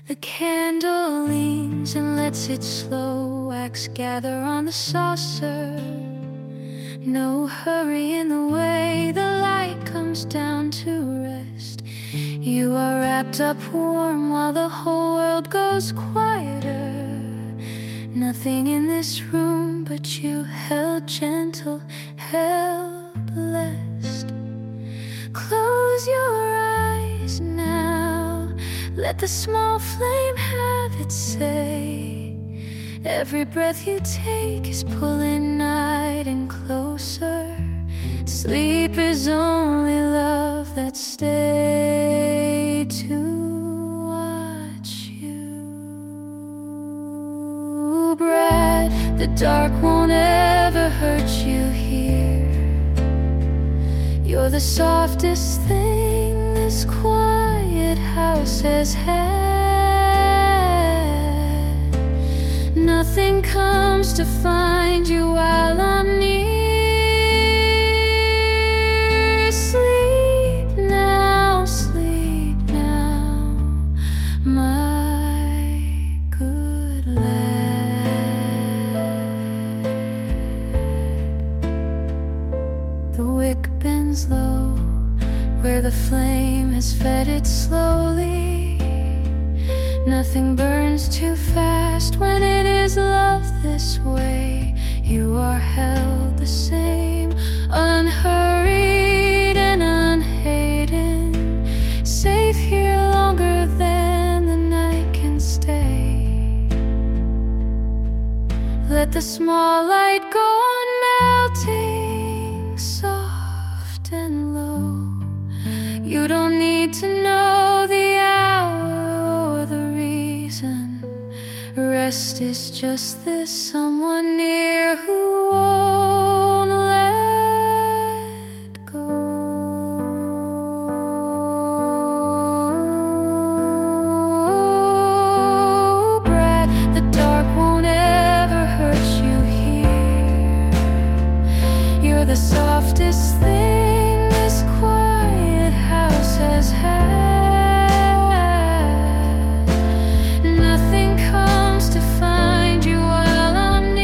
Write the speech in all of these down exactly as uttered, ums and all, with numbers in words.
The candle leans and lets its slow wax gather on the saucer. No hurry in the way the light comes down to rest. You are wrapped up warm while the whole world goes quieter. Nothing in this room but you, held gentle, held blessed. Close your eyes now, let the small flame have its say. Every breath you take is pulling night and closer. Sleep is only love that stayed to watch you. Brad, the dark won't ever hurt you here. You're the softest thing this quiet house has had. Nothing comes to find you while I'm near. Sleep now, sleep now, my good lad. The wick bends low where the flame has fed it slowly. Nothing burns too fast when it is love this way. You are held the same, unhurried and unhated, safe here longer than the night can stay. Let the small light go on melting, soft and low. You don't need to know the hour or the reason. Rest is just this, someone near who won't let go. Brad, the dark won't ever hurt you here. You're the softest thing this quiet house has had. Nothing comes to find you while I'm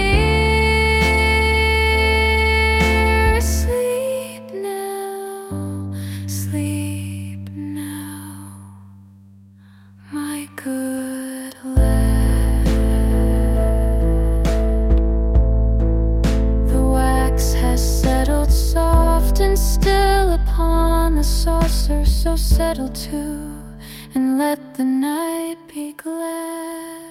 near. Sleep now, sleep now, my good lad. The wax has settled soft and still upon the saucer, so settle too and let the night be glad.